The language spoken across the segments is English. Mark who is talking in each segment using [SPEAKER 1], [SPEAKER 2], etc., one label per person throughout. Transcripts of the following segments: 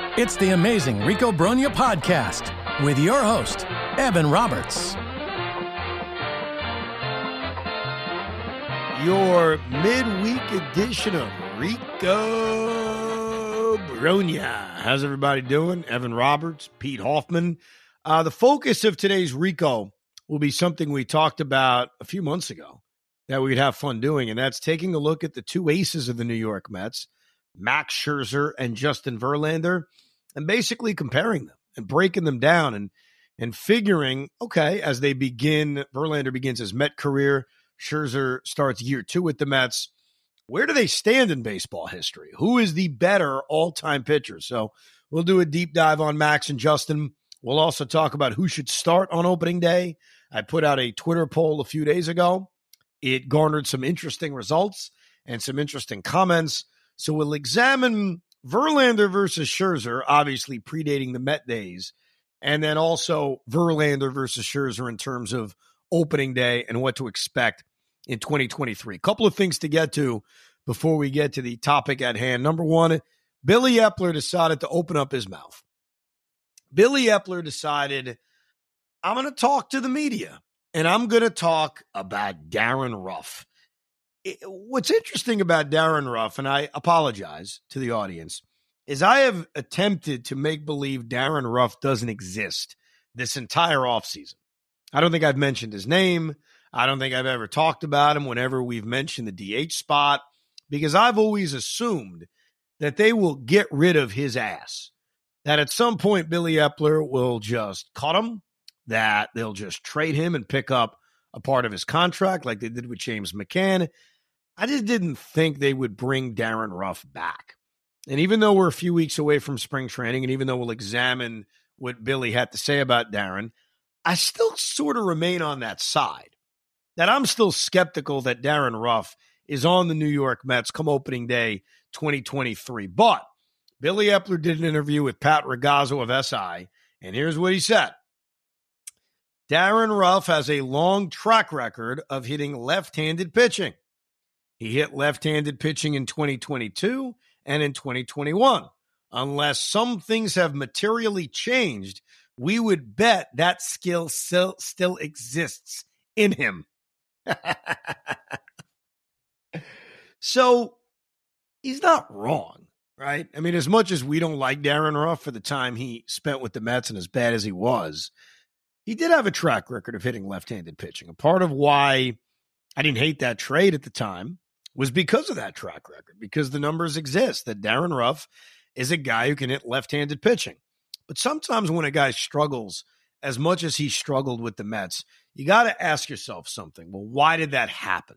[SPEAKER 1] It's the Amazing Rico Brogna podcast with your host, Evan Roberts.
[SPEAKER 2] Your midweek edition of Rico Brogna. How's everybody doing? Evan Roberts, Pete Hoffman. The focus of today's Rico will be something we talked about a few months ago that we'd have fun doing, and that's taking a look at the two aces of the New York Mets, Max Scherzer and Justin Verlander, and basically comparing them and breaking them down and figuring, okay, as they begin, Verlander begins his Met career, Scherzer starts year 2 with the Mets. Where do they stand in baseball history? Who is the better all-time pitcher? So we'll do a deep dive on Max and Justin. We'll also talk about who should start on opening day. I put out a Twitter poll a few days ago. It garnered some interesting results and some interesting comments. So we'll examine Verlander versus Scherzer, obviously predating the Met days, and then also Verlander versus Scherzer in terms of opening day and what to expect in 2023. A couple of things to get to before we get to the topic at hand. Number one, Billy Eppler decided to open up his mouth. Billy Eppler decided, I'm going to talk to the media, and I'm going to talk about Darin Ruf. What's interesting about Darin Ruf, and I apologize to the audience, is I have attempted to make believe Darin Ruf doesn't exist this entire offseason. I don't think I've mentioned his name. I don't think I've ever talked about him whenever we've mentioned the DH spot, because I've always assumed that they will get rid of his ass, that at some point Billy Eppler will just cut him, that they'll just trade him and pick up a part of his contract like they did with James McCann. I just didn't think they would bring Darin Ruf back. And even though we're a few weeks away from spring training, and even though we'll examine what Billy had to say about Darin, I still sort of remain on that side, that I'm still skeptical that Darin Ruf is on the New York Mets come opening day 2023. But Billy Eppler did an interview with Pat Ragazzo of SI, and here's what he said. Darin Ruf has a long track record of hitting left-handed pitching. He hit left-handed pitching in 2022 and in 2021. Unless some things have materially changed, we would bet that skill still exists in him. So he's not wrong, right? I mean, as much as we don't like Darin Ruf for the time he spent with the Mets and as bad as he was, he did have a track record of hitting left-handed pitching. A part of why I didn't hate that trade at the time was because of that track record, because the numbers exist that Darin Ruf is a guy who can hit left-handed pitching. But sometimes when a guy struggles as much as he struggled with the Mets, you got to ask yourself something. Well, why did that happen?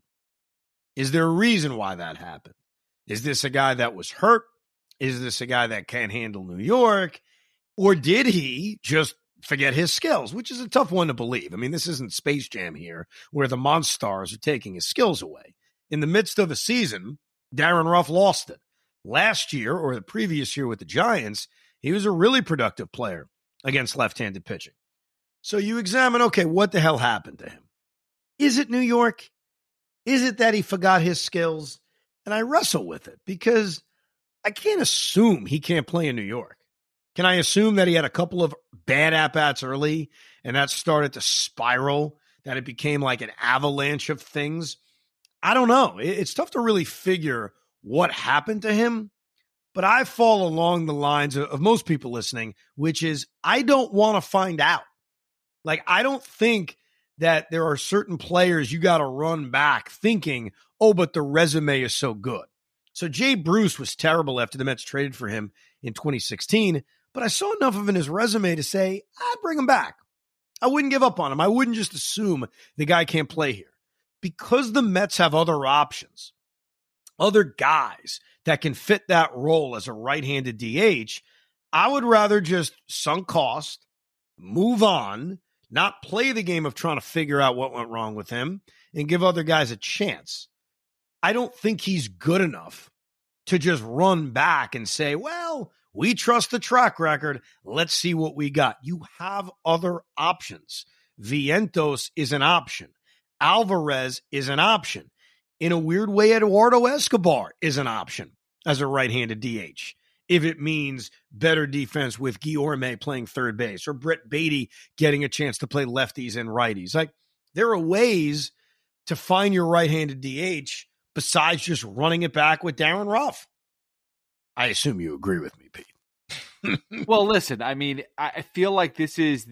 [SPEAKER 2] Is there a reason why that happened? Is this a guy that was hurt? Is this a guy that can't handle New York? Or did he just forget his skills, which is a tough one to believe. I mean, this isn't Space Jam here where the Monstars are taking his skills away. In the midst of a season, Darin Ruf lost it. Last year, or the previous year with the Giants, he was a really productive player against left-handed pitching. So you examine, okay, what the hell happened to him? Is it New York? Is it that he forgot his skills? And I wrestle with it because I can't assume he can't play in New York. Can I assume that he had a couple of bad at-bats early and that started to spiral, that it became like an avalanche of things? I don't know. It's tough to really figure what happened to him, but I fall along the lines of most people listening, which is I don't want to find out. Like, I don't think that there are certain players you got to run back thinking, oh, but the resume is so good. So Jay Bruce was terrible after the Mets traded for him in 2016, but I saw enough of in his resume to say, I'd bring him back. I wouldn't give up on him. I wouldn't just assume the guy can't play here. Because the Mets have other options, other guys that can fit that role as a right-handed DH, I would rather just sunk cost, move on, not play the game of trying to figure out what went wrong with him, and give other guys a chance. I don't think he's good enough to just run back and say, well, we trust the track record. Let's see what we got. You have other options. Vientos is an option. Alvarez is an option. In a weird way, Eduardo Escobar is an option as a right-handed DH. if it means better defense with Guillorme playing third base or Brett Beatty getting a chance to play lefties and righties. Like, there are ways to find your right-handed DH besides just running it back with Darren Ruff. I assume you agree with me, Pete.
[SPEAKER 3] Well, listen, I mean, I feel like this is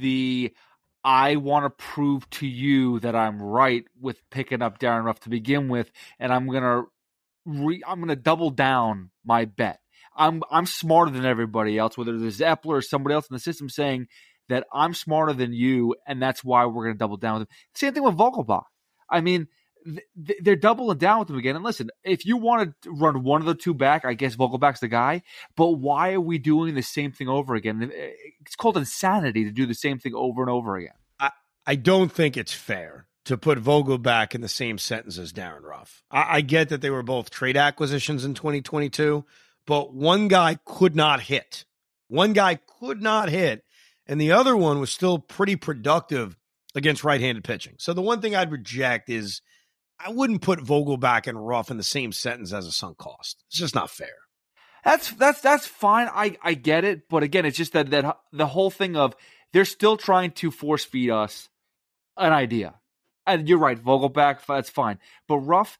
[SPEAKER 3] I want to prove to you that I'm right with picking up Darren Ruff to begin with, and I'm gonna double down my bet. I'm smarter than everybody else, whether there's Epler or somebody else in the system saying that I'm smarter than you, and that's why we're going to double down with him. Same thing with Vogelbach. I mean, they're doubling down with him again. And listen, if you want to run one of the two back, I guess Vogelbach's the guy. But why are we doing the same thing over again? It's called insanity to do the same thing over and over again.
[SPEAKER 2] I don't think it's fair to put Vogelbach in the same sentence as Darren Ruff. I get that they were both trade acquisitions in 2022, but one guy could not hit. And the other one was still pretty productive against right-handed pitching. So the one thing I'd reject is I wouldn't put Vogelbach and Ruff in the same sentence as a sunk cost. It's just not fair.
[SPEAKER 3] That's fine. I get it. But again, it's just that the whole thing of they're still trying to force feed us an idea. And you're right, Vogelbach, that's fine. But Ruff,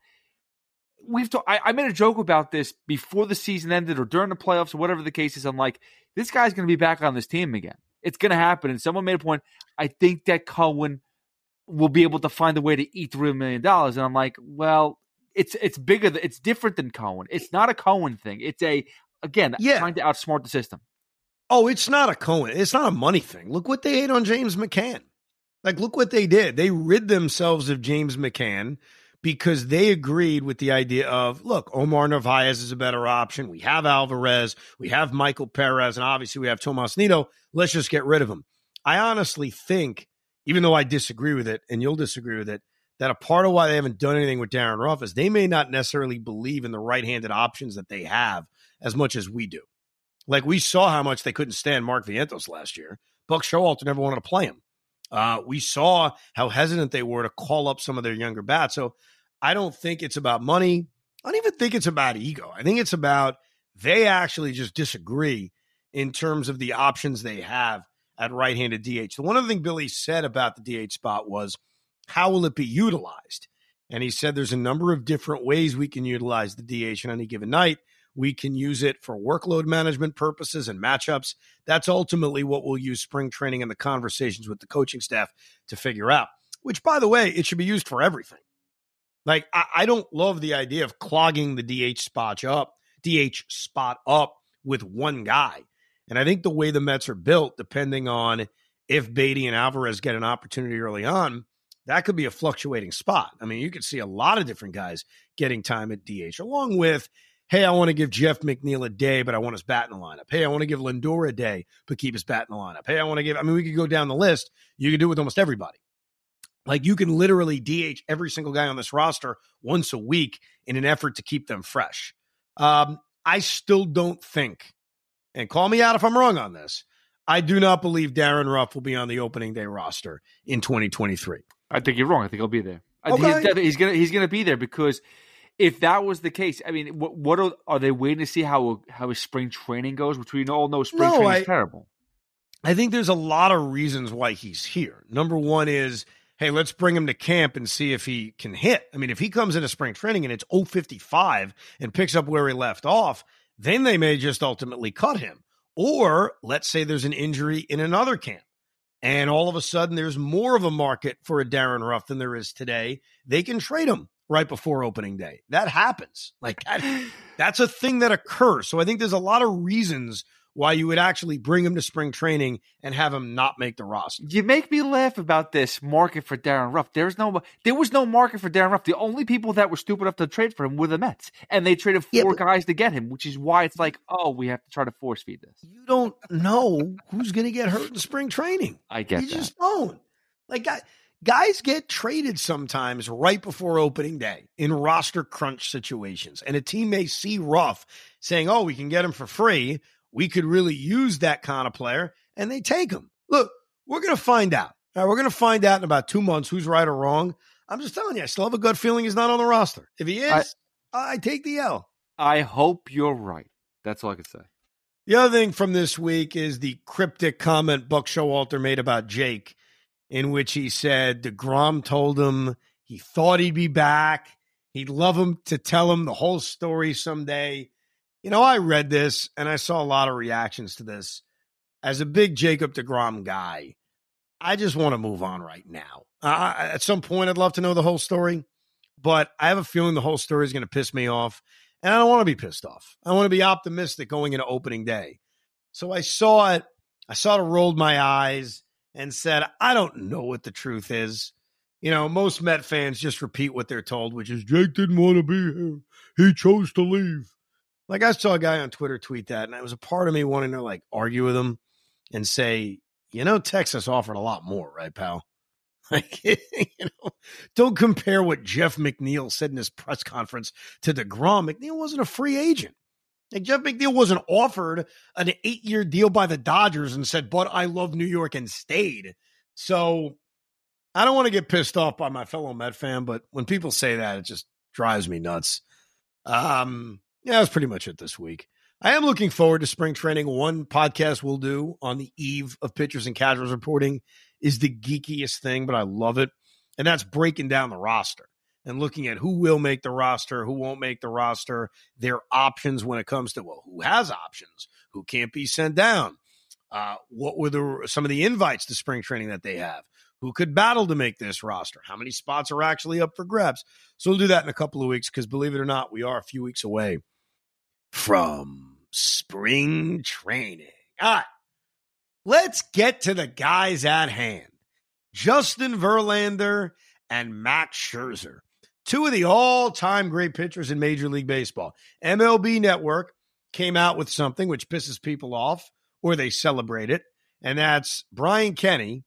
[SPEAKER 3] I made a joke about this before the season ended or during the playoffs or whatever the case is. I'm like, this guy's going to be back on this team again. It's going to happen. And someone made a point. I think that Cohen will be able to find a way to eat $3 million. And I'm like, well, it's bigger. It's different than Cohen. It's not a Cohen thing. It's trying to outsmart the system.
[SPEAKER 2] Oh, it's not a Cohen. It's not a money thing. Look what they ate on James McCann. Like, look what they did. They rid themselves of James McCann because they agreed with the idea of, look, Omar Narvaez is a better option. We have Alvarez. We have Michael Perez. And obviously we have Tomas Nido. Let's just get rid of him. I honestly think, even though I disagree with it, and you'll disagree with it, that a part of why they haven't done anything with Darren Ruff is they may not necessarily believe in the right-handed options that they have as much as we do. Like, we saw how much they couldn't stand Mark Vientos last year. Buck Showalter never wanted to play him. We saw how hesitant they were to call up some of their younger bats. So I don't think it's about money. I don't even think it's about ego. I think it's about they actually just disagree in terms of the options they have at right-handed DH. The one other thing Billy said about the DH spot was, how will it be utilized? And he said there's a number of different ways we can utilize the DH on any given night. We can use it for workload management purposes and matchups. That's ultimately what we'll use spring training and the conversations with the coaching staff to figure out, which, by the way, it should be used for everything. Like, I don't love the idea of clogging the DH spot up with one guy. And I think the way the Mets are built, depending on if Beatty and Alvarez get an opportunity early on, that could be a fluctuating spot. I mean, you could see a lot of different guys getting time at DH, along with, hey, I want to give Jeff McNeil a day, but I want his bat in the lineup. Hey, I want to give Lindor a day, but keep his bat in the lineup. Hey, we could go down the list. You could do it with almost everybody. Like, you can literally DH every single guy on this roster once a week in an effort to keep them fresh. I still don't think, and call me out if I'm wrong on this, I do not believe Darren Ruff will be on the opening day roster in 2023.
[SPEAKER 3] I think you're wrong. I think he'll be there.
[SPEAKER 2] Okay.
[SPEAKER 3] He's gonna be there because if that was the case, I mean, what are they waiting to see how his spring training goes? Which we all know spring training is terrible.
[SPEAKER 2] I think there's a lot of reasons why he's here. Number one is, hey, let's bring him to camp and see if he can hit. I mean, if he comes into spring training and it's 055 and picks up where he left off, then they may just ultimately cut him. Or let's say there's an injury in another camp, and all of a sudden there's more of a market for a Darren Ruff than there is today. They can trade him right before opening day. That happens. Like, that's a thing that occurs. So I think there's a lot of reasons why you would actually bring him to spring training and have him not make the roster.
[SPEAKER 3] You make me laugh about this market for Darren Ruff. There was no market for Darren Ruff. The only people that were stupid enough to trade for him were the Mets, and they traded four guys to get him, which is why it's like, oh, we have to try to force feed this.
[SPEAKER 2] You don't know who's going to get hurt in spring training.
[SPEAKER 3] I get that.
[SPEAKER 2] You just don't. Like, guys get traded sometimes right before opening day in roster crunch situations, and a team may see Ruff saying, oh, we can get him for free. We could really use that kind of player, and they take him. Look, we're going to find out. All right, we're going to find out in about 2 months who's right or wrong. I'm just telling you, I still have a gut feeling he's not on the roster. If he is, I take the L.
[SPEAKER 3] I hope you're right. That's all I can say.
[SPEAKER 2] The other thing from this week is the cryptic comment Buck Showalter made about Jake, in which he said DeGrom told him he thought he'd be back. He'd love him to tell him the whole story someday. I read this and I saw a lot of reactions to this. As a big Jacob DeGrom guy, I just want to move on right now. At some point, I'd love to know the whole story, but I have a feeling the whole story is going to piss me off, and I don't want to be pissed off. I want to be optimistic going into opening day. So I saw it. I sort of rolled my eyes and said, I don't know what the truth is. Most Met fans just repeat what they're told, which is Jake didn't want to be here. He chose to leave. Like, I saw a guy on Twitter tweet that, and it was a part of me wanting to argue with him and say, Texas offered a lot more, right, pal? Don't compare what Jeff McNeil said in his press conference to DeGrom. McNeil wasn't a free agent. Jeff McNeil wasn't offered an 8-year deal by the Dodgers and said, but I love New York and stayed. So I don't want to get pissed off by my fellow Met fan, but when people say that, it just drives me nuts. That's pretty much it this week. I am looking forward to spring training. One podcast we'll do on the eve of pitchers and casuals reporting is the geekiest thing, but I love it. And that's breaking down the roster and looking at who will make the roster, who won't make the roster, their options when it comes to, who has options, who can't be sent down, what were some of the invites to spring training that they have, who could battle to make this roster, how many spots are actually up for grabs. So we'll do that in a couple of weeks because, believe it or not, we are a few weeks away from spring training. All right, let's get to the guys at hand. Justin Verlander and Max Scherzer, two of the all-time great pitchers in Major League Baseball. MLB Network came out with something which pisses people off, or they celebrate it, and that's Brian Kenny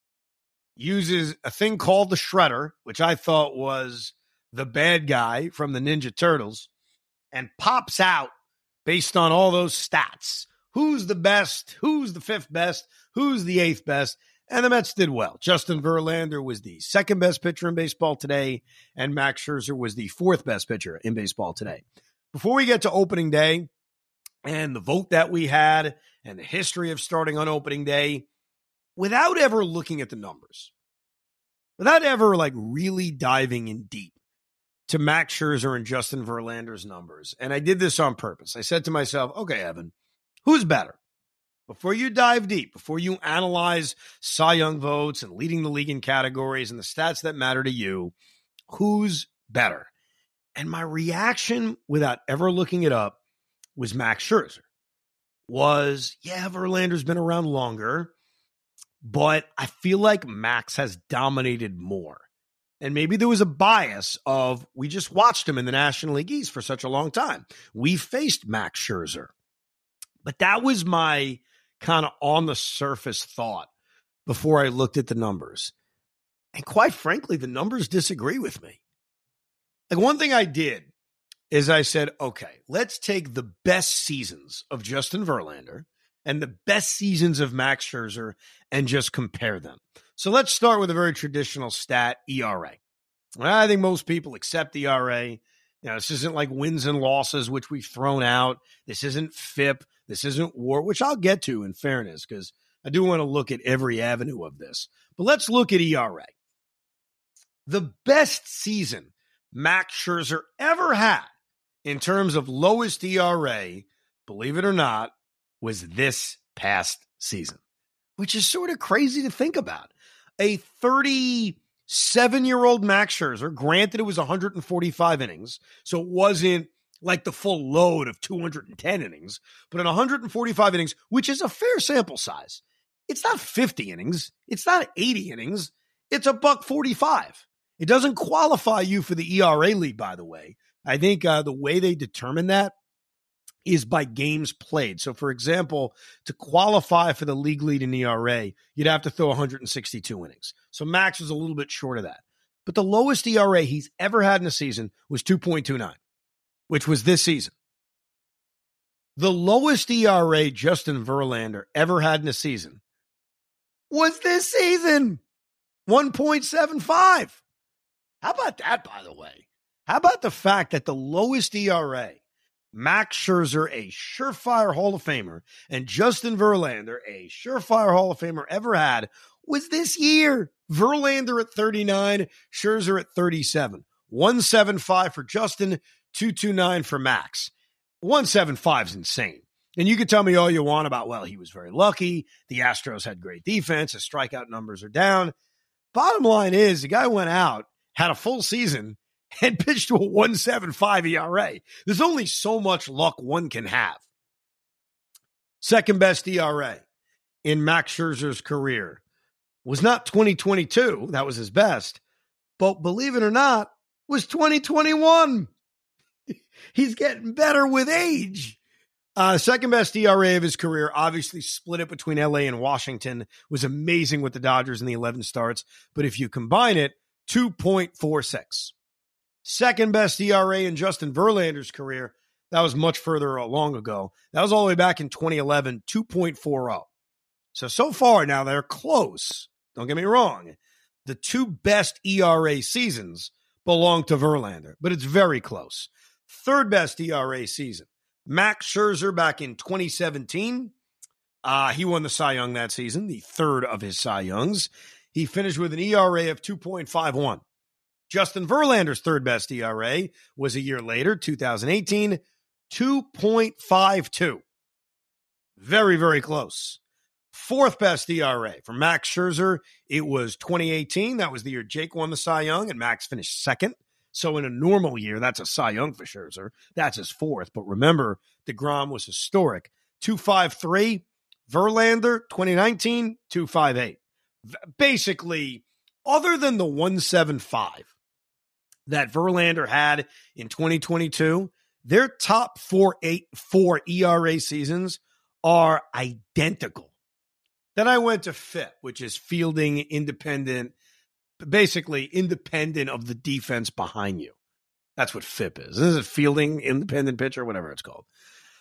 [SPEAKER 2] uses a thing called the Shredder, which I thought was the bad guy from the Ninja Turtles, and pops out based on all those stats. Who's the best? Who's the fifth best? Who's the eighth best? And the Mets did well. Justin Verlander was the second best pitcher in baseball today, and Max Scherzer was the fourth best pitcher in baseball today. Before we get to opening day and the vote that we had and the history of starting on opening day, without ever looking at the numbers, without ever really diving in deep to Max Scherzer and Justin Verlander's numbers, and I did this on purpose. I said to myself, okay, Evan, who's better? Before you dive deep, before you analyze Cy Young votes and leading the league in categories and the stats that matter to you, who's better? And my reaction, without ever looking it up, was Max Scherzer. Verlander's been around longer, but I feel like Max has dominated more. And maybe there was a bias of, we just watched him in the National League East for such a long time. We faced Max Scherzer. But that was my kind of on the surface thought before I looked at the numbers. And quite frankly, the numbers disagree with me. One thing I did is I said, okay, let's take the best seasons of Justin Verlander and the best seasons of Max Scherzer and just compare them. So let's start with a very traditional stat, ERA. I think most people accept ERA. This isn't like wins and losses, which we've thrown out. This isn't FIP. This isn't WAR, which I'll get to in fairness, because I do want to look at every avenue of this. But let's look at ERA. The best season Max Scherzer ever had in terms of lowest ERA, believe it or not, was this past season, which is sort of crazy to think about. A 37-year-old Max Scherzer, granted it was 145 innings, so it wasn't like the full load of 210 innings, but in 145 innings, which is a fair sample size. It's not 50 innings. It's not 80 innings. It's $1.45. It doesn't qualify you for the ERA league, by the way. I think the way they determine that is by games played. So, for example, to qualify for the league lead in ERA, you'd have to throw 162 innings. So Max was a little bit short of that. But the lowest ERA he's ever had in a season was 2.29, which was this season. The lowest ERA Justin Verlander ever had in a season was this season, 1.75. How about that, by the way? How about the fact that the lowest ERA Max Scherzer, a surefire Hall of Famer, and Justin Verlander, a surefire Hall of Famer ever had, was this year. Verlander at 39, Scherzer at 37. 175 for Justin, 229 for Max. 175 is insane. And you can tell me all you want about, well, he was very lucky. The Astros had great defense. His strikeout numbers are down. Bottom line is, the guy went out, had a full season, and pitched to a 1.75 ERA. There's only so much luck one can have. Second best ERA in Max Scherzer's career was not 2022. That was his best. But believe it or not, was 2021. He's getting better with age. Second best ERA of his career, obviously split it between LA and Washington, was amazing with the Dodgers in the 11 starts. But if you combine it, 2.46. Second best ERA in Justin Verlander's career, that was much further along ago. That was all the way back in 2011, 2.40. So far now they're close. Don't get me wrong. The two best ERA seasons belong to Verlander, but it's very close. Third best ERA season, Max Scherzer back in 2017. He won the Cy Young that season, the third of his Cy Youngs. He finished with an ERA of 2.51. Justin Verlander's third best ERA was a year later, 2018, 2.52. Very, very close. Fourth best ERA for Max Scherzer, it was 2018. That was the year Jake won the Cy Young and Max finished second. So in a normal year, that's a Cy Young for Scherzer. That's his fourth. But remember, DeGrom was historic. 2.53. Verlander, 2019, 2.58. Basically, other than the 1.75 that Verlander had in 2022, their top four ERA seasons are identical. Then I went to FIP, which is fielding independent, basically independent of the defense behind you. That's what FIP is. This is fielding independent pitcher, whatever it's called.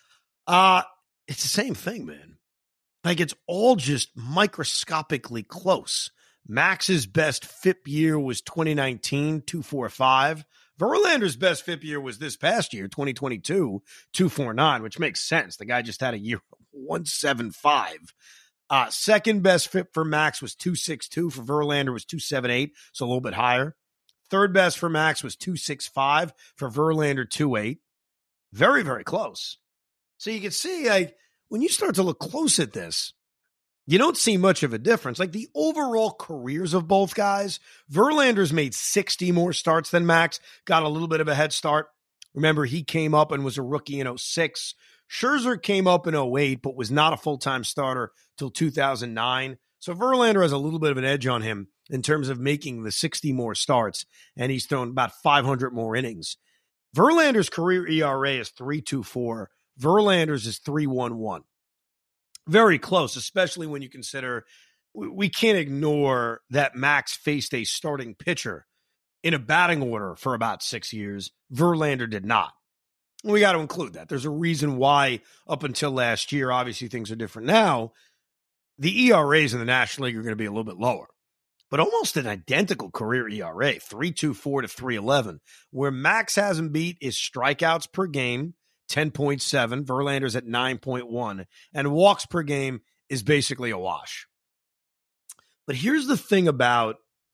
[SPEAKER 2] It's the same thing, man. Like, it's all just microscopically close. Max's best FIP year was 2019, 2.45. Verlander's best FIP year was this past year, 2022, 2.49, which makes sense. The guy just had a year of 1.75. Second best FIP for Max was 2.62. For Verlander was 2.78, so a little bit higher. Third best for Max was 2.65. For Verlander, 2.8. Very, very close. So you can see, like, when you start to look close at this, you don't see much of a difference. Like, the overall careers of both guys, Verlander's made 60 more starts than Max, got a little bit of a head start. Remember, he came up and was a rookie in 2006. Scherzer came up in 2008, but was not a full-time starter till 2009. So Verlander has a little bit of an edge on him in terms of making the 60 more starts, and he's thrown about 500 more innings. Verlander's career ERA is 3.24. Verlander's is 3.11. Very close, especially when you consider we can't ignore that Max faced a starting pitcher in a batting order for about 6 years. Verlander did not. We got to include that. There's a reason why up until last year, obviously things are different now, the ERAs in the National League are going to be a little bit lower. But almost an identical career ERA, 3.24 to 3.11. Where Max has him beat is strikeouts per game, 10.7. Verlander's at 9.1. And walks per game is basically a wash. But here's the thing about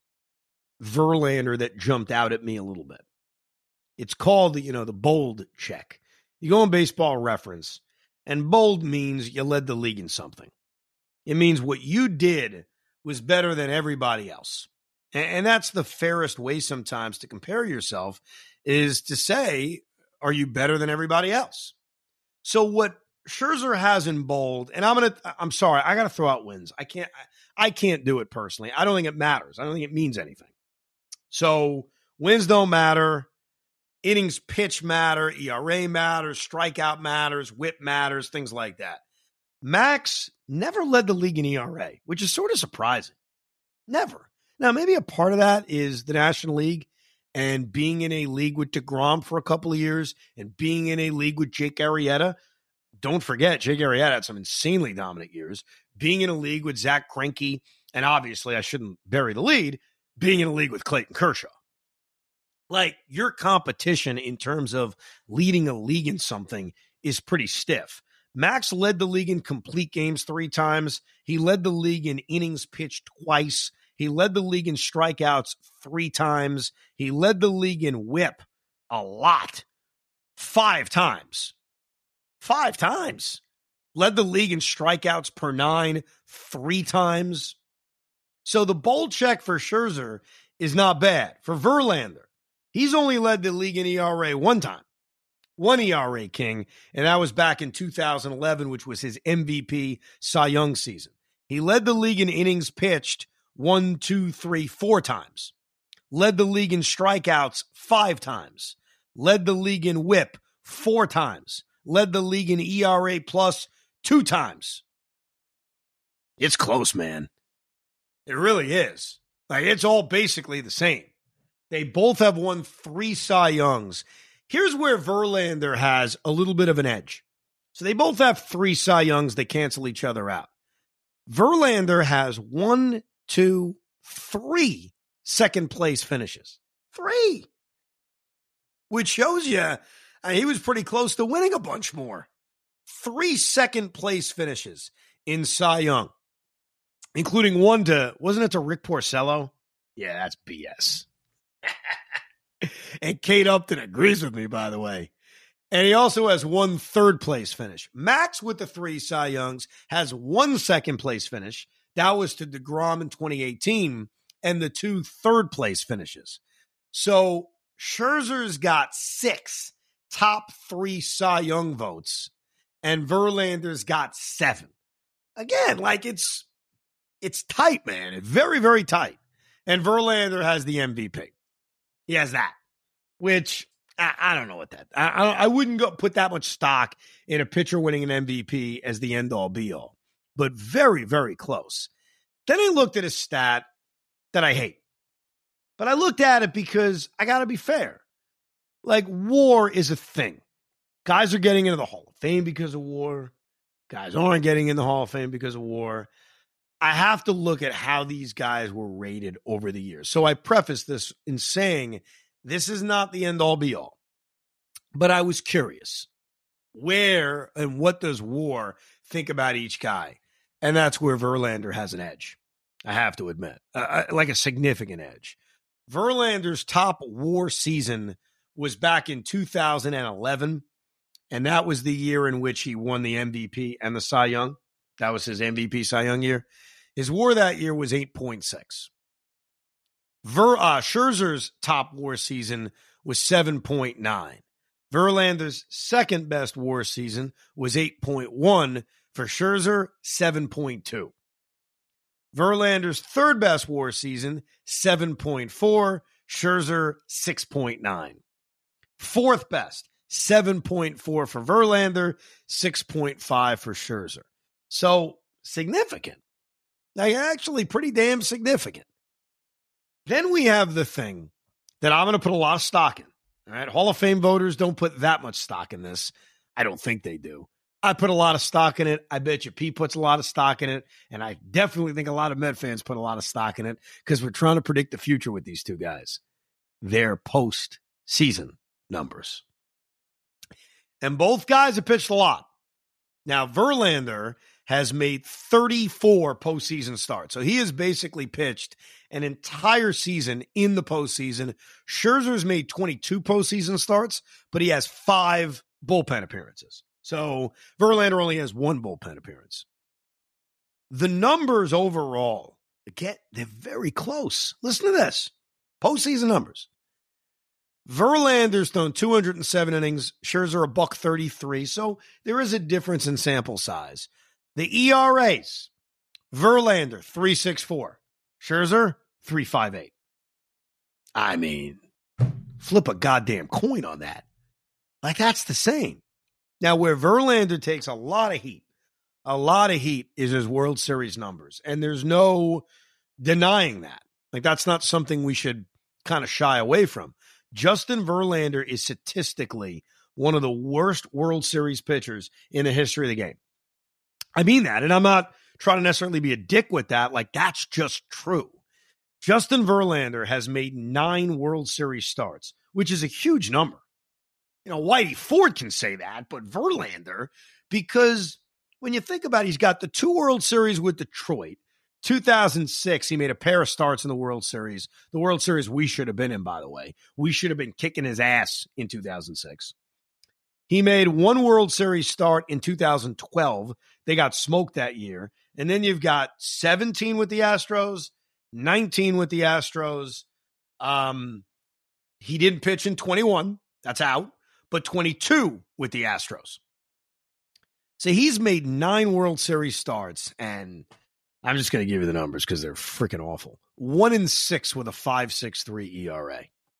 [SPEAKER 2] Verlander that jumped out at me a little bit. It's called, the bold check. You go on Baseball Reference, and bold means you led the league in something. It means what you did was better than everybody else. And that's the fairest way sometimes to compare yourself, is to say, are you better than everybody else? So what Scherzer has in bold, and I'm sorry, I got to throw out wins. I can't do it personally. I don't think it matters. I don't think it means anything. So wins don't matter. Innings pitch matter. ERA matters. Strikeout matters. WHIP matters. Things like that. Max never led the league in ERA, which is sort of surprising. Never. Now, maybe a part of that is the National League and being in a league with DeGrom for a couple of years and being in a league with Jake Arrieta. Don't forget, Jake Arrieta had some insanely dominant years. Being in a league with Zach Greinke, and obviously I shouldn't bury the lead, being in a league with Clayton Kershaw. like your competition in terms of leading a league in something is pretty stiff. Max led the league in complete games 3 times. He led the league in innings pitched twice. He led the league in strikeouts 3 times. He led the league in whip a lot, 5 times. 5 times. Led the league in strikeouts per 9 3 times. So the bold check for Scherzer is not bad. For Verlander, he's only led the league in ERA 1 time. 1 ERA king, and that was back in 2011, which was his MVP Cy Young season. He led the league in innings pitched 1, 2, 3, 4 times. Led the league in strikeouts 5 times. Led the league in whip 4 times. Led the league in ERA plus 2 times. It's close, man. It really is. Like, it's all basically the same. They both have won 3 Cy Youngs. Here's where Verlander has a little bit of an edge. So they both have 3 Cy Youngs. They cancel each other out. Verlander has 1, 2, 3 second place finishes. 3. Which shows you he was pretty close to winning a bunch more. 3 second place finishes in Cy Young, including one to, wasn't it to Rick Porcello? Yeah, that's BS. And Kate Upton agrees with me, by the way. And he also has 1 third place finish. Max, with the 3 Cy Youngs, has 1 second place finish. That was to DeGrom in 2018, and the 2 third place finishes. So Scherzer's got 6 top 3 Cy Young votes, and Verlander's got 7. Again, like it's tight, man. It's very, very tight. And Verlander has the MVP. He has that, which I don't know what that. I wouldn't go put that much stock in a pitcher winning an MVP as the end all be all, but very, very close. Then I looked at a stat that I hate, but I looked at it because I got to be fair. Like, WAR is a thing. Guys are getting into the Hall of Fame because of WAR. Guys aren't getting in the Hall of Fame because of WAR. I have to look at how these guys were rated over the years. So I preface this in saying this is not the end all be all. But I was curious. Where and what does WAR think about each guy? And that's where Verlander has an edge. I have to admit, like a significant edge. Verlander's top WAR season was back in 2011. And that was the year in which he won the MVP and the Cy Young. That was his MVP Cy Young year. His WAR that year was 8.6. Scherzer's top WAR season was 7.9. Verlander's second best WAR season was 8.1. For Scherzer, 7.2. Verlander's third best WAR season, 7.4. Scherzer, 6.9. Fourth best, 7.4 for Verlander, 6.5 for Scherzer. So significant. Like, actually pretty damn significant. Then we have the thing that I'm going to put a lot of stock in. All right. Hall of Fame voters don't put that much stock in this. I don't think they do. I put a lot of stock in it. I bet you Pete puts a lot of stock in it. And I definitely think a lot of Met fans put a lot of stock in it because we're trying to predict the future with these two guys. Their postseason numbers. And both guys have pitched a lot. Now, Verlander has made 34 postseason starts. So he has basically pitched an entire season in the postseason. Scherzer's made 22 postseason starts, but he has 5 bullpen appearances. So Verlander only has 1 bullpen appearance. The numbers overall, again, they're very close. Listen to this. Postseason numbers. Verlander's thrown 207 innings. Scherzer $1.33. So there is a difference in sample size. The ERAs, Verlander 3.64, Scherzer 3.58. I mean, flip a goddamn coin on that. Like, that's the same. Now, where Verlander takes a lot of heat is his World Series numbers. And there's no denying that. Like, that's not something we should kind of shy away from. Justin Verlander is statistically one of the worst World Series pitchers in the history of the game. I mean that, and I'm not trying to necessarily be a dick with that. Like, that's just true. Justin Verlander has made 9 World Series starts, which is a huge number. Whitey Ford can say that, but Verlander, because when you think about it, he's got the 2 World Series with Detroit. 2006, he made a pair of starts in the World Series. The World Series we should have been in, by the way. We should have been kicking his ass in 2006. He made 1 World Series start in 2012. They got smoked that year. And then you've got 17 with the Astros, 19 with the Astros. He didn't pitch in 21. That's out. But 22 with the Astros. So he's made 9 World Series starts, and I'm just going to give you the numbers because they're freaking awful. 1-6 with a 5.63 ERA,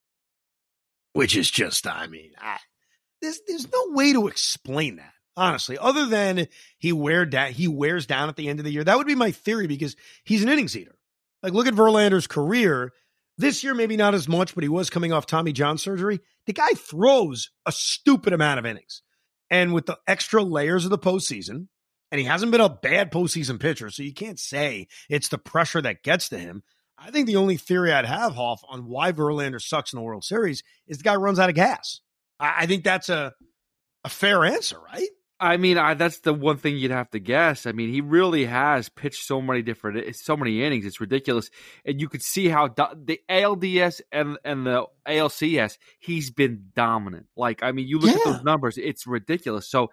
[SPEAKER 2] which is just, there's no way to explain that, honestly, other than he wears down at the end of the year. That would be my theory because he's an innings eater. Like, look at Verlander's career. This year, maybe not as much, but he was coming off Tommy John surgery. The guy throws a stupid amount of innings. And with the extra layers of the postseason, and he hasn't been a bad postseason pitcher, so you can't say it's the pressure that gets to him. I think the only theory I'd have, Hoff, on why Verlander sucks in the World Series is the guy runs out of gas. I think that's a fair answer, right?
[SPEAKER 3] I mean, that's the one thing you'd have to guess. I mean, he really has pitched so many innings. It's ridiculous. And you could see how the ALDS and the ALCS, he's been dominant. Like, I mean, you look at those numbers, it's ridiculous. So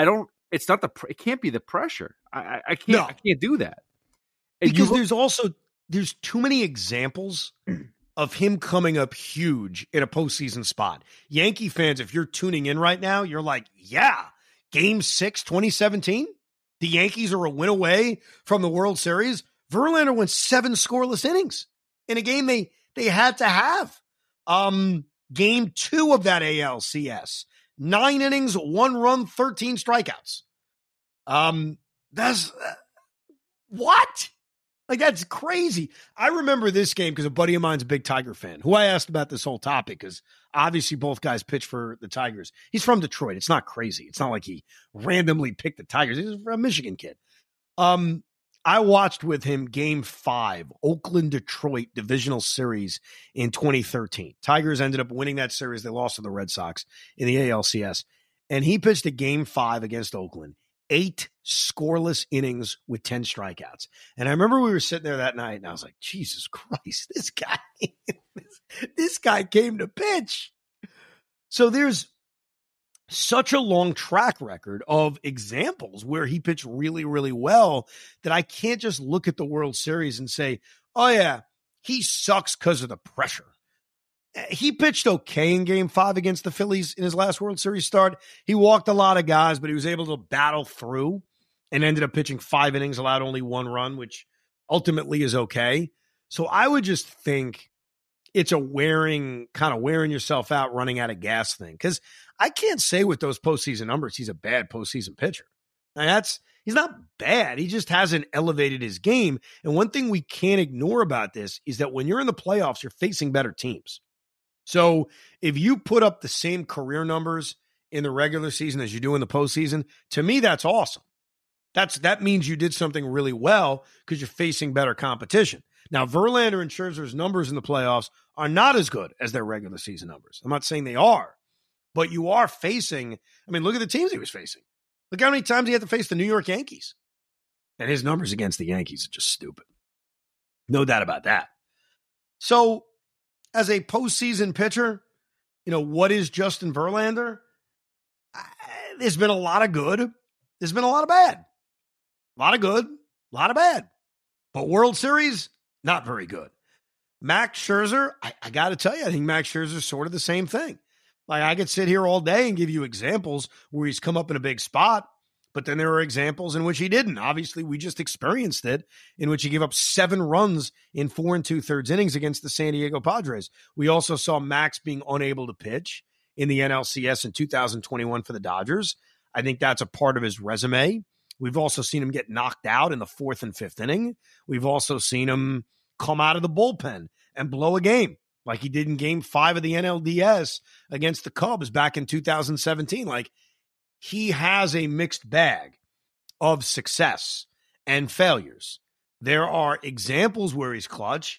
[SPEAKER 3] it can't be the pressure. I can't do that. And
[SPEAKER 2] because there's too many examples of him coming up huge in a postseason spot. Yankee fans, if you're tuning in right now, you're like, yeah, Game 6, 2017, the Yankees are a win away from the World Series. Verlander went 7 scoreless innings in a game they had to have. Game 2 of that ALCS, 9 innings, 1 run, 13 strikeouts. That's what? Like, that's crazy. I remember this game because a buddy of mine's a big Tiger fan who I asked about this whole topic because obviously both guys pitch for the Tigers. He's from Detroit. It's not crazy. It's not like he randomly picked the Tigers. He's a Michigan kid. I watched with him Game 5, Oakland-Detroit Divisional Series in 2013. Tigers ended up winning that series. They lost to the Red Sox in the ALCS. And he pitched a Game 5 against Oakland. 8 scoreless innings with 10 strikeouts. And I remember we were sitting there that night and I was like, Jesus Christ, this guy came to pitch. So there's such a long track record of examples where he pitched really, really well that I can't just look at the World Series and say, oh yeah, he sucks because of the pressure. He pitched okay in Game 5 against the Phillies in his last World Series start. He walked a lot of guys, but he was able to battle through and ended up pitching 5 innings, allowed only 1 run, which ultimately is okay. So I would just think it's a wearing yourself out, running out of gas thing. Because I can't say with those postseason numbers he's a bad postseason pitcher. He's not bad. He just hasn't elevated his game. And one thing we can't ignore about this is that when you're in the playoffs, you're facing better teams. So if you put up the same career numbers in the regular season as you do in the postseason, to me, that's awesome. That means you did something really well because you're facing better competition. Now, Verlander and Scherzer's numbers in the playoffs are not as good as their regular season numbers. I'm not saying they are, but you are facing, look at the teams he was facing. Look how many times he had to face the New York Yankees. And his numbers against the Yankees are just stupid. No doubt about that. So, as a postseason pitcher, what is Justin Verlander? There's been a lot of good. There's been a lot of bad. A lot of good, a lot of bad. But World Series, not very good. Max Scherzer, I got to tell you, I think Max Scherzer is sort of the same thing. Like, I could sit here all day and give you examples where he's come up in a big spot, but then there are examples in which he didn't. Obviously, we just experienced it, in which he gave up 7 runs in 4 2/3 innings against the San Diego Padres. We also saw Max being unable to pitch in the NLCS in 2021 for the Dodgers. I think that's a part of his resume. We've also seen him get knocked out in the 4th and 5th inning. We've also seen him come out of the bullpen and blow a game like he did in Game 5 of the NLDS against the Cubs back in 2017. Like, he has a mixed bag of success and failures. There are examples where he's clutch.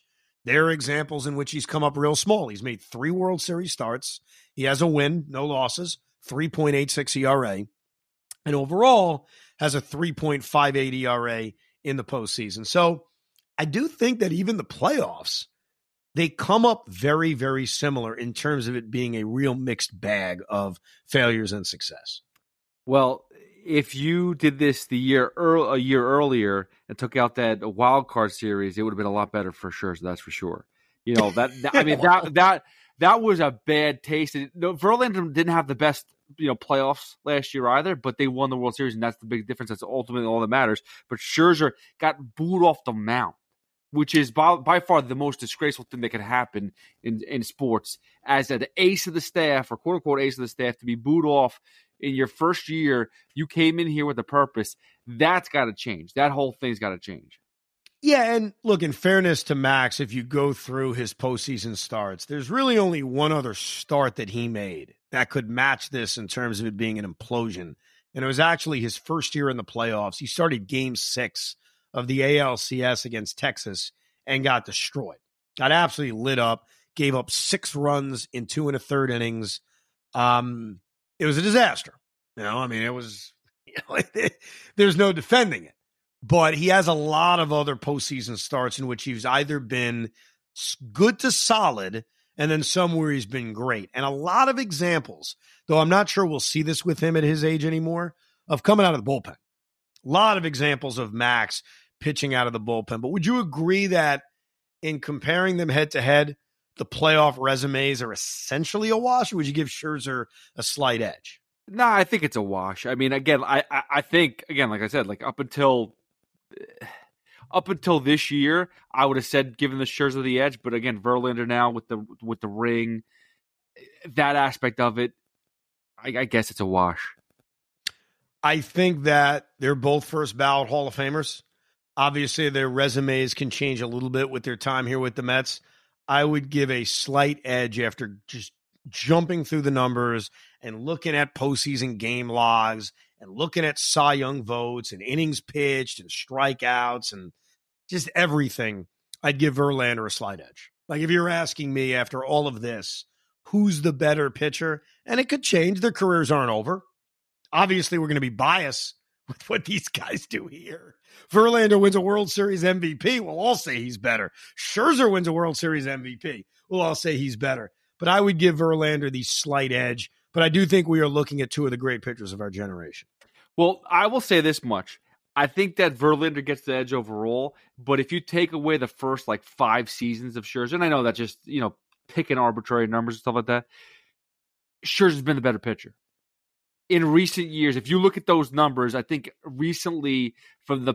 [SPEAKER 2] There are examples in which he's come up real small. He's made 3 World Series starts. He has a win, no losses, 3.86 ERA, and overall has a 3.58 ERA in the postseason. So I do think that even the playoffs, they come up very, very similar in terms of it being a real mixed bag of failures and success.
[SPEAKER 3] Well, if you did this a year earlier and took out that wild card series, it would have been a lot better for sure. So that's for sure. You know that was a bad taste. Verlander didn't have the best playoffs last year either, but they won the World Series, and that's the big difference. That's ultimately all that matters. But Scherzer got booed off the mound, which is by far the most disgraceful thing that could happen in sports. As an ace of the staff, or quote-unquote ace of the staff, to be booed off in your first year, you came in here with a purpose. That's got to change. That whole thing's got to change.
[SPEAKER 2] Yeah, and look, in fairness to Max, if you go through his postseason starts, there's really only one other start that he made that could match this in terms of it being an implosion. And it was actually his first year in the playoffs. He started Game 6 of the ALCS against Texas and got destroyed. Got absolutely lit up, gave up 6 runs in 2 1/3 innings. It was a disaster. It was, there's no defending it. But he has a lot of other postseason starts in which he's either been good to solid and then some where he's been great. And a lot of examples, though I'm not sure we'll see this with him at his age anymore, of coming out of the bullpen. A lot of examples of Max pitching out of the bullpen. But would you agree that in comparing them head to head, the playoff resumes are essentially a wash, or would you give Scherzer a slight edge?
[SPEAKER 3] No, I think it's a wash. I mean, again, I think, like I said, like up until this year, I would have said giving the Scherzer the edge. But again, Verlander now with the ring, that aspect of it, I guess it's a wash.
[SPEAKER 2] I think that they're both first ballot Hall of Famers. Obviously, their resumes can change a little bit with their time here with the Mets. I would give a slight edge after just jumping through the numbers and looking at postseason game logs and looking at Cy Young votes and innings pitched and strikeouts and just everything. I'd give Verlander a slight edge. Like if you're asking me after all of this, who's the better pitcher? And it could change. Their careers aren't over. Obviously, we're going to be biased with what these guys do here. Verlander wins a World Series MVP. We'll all say he's better. Scherzer wins a World Series MVP. We'll all say he's better. But I would give Verlander the slight edge. But I do think we are looking at 2 of the great pitchers of our generation.
[SPEAKER 3] Well, I will say this much. I think that Verlander gets the edge overall. But if you take away the first 5 seasons of Scherzer, and I know that just, picking arbitrary numbers and stuff like that, Scherzer's been the better pitcher. In recent years, if you look at those numbers, I think recently from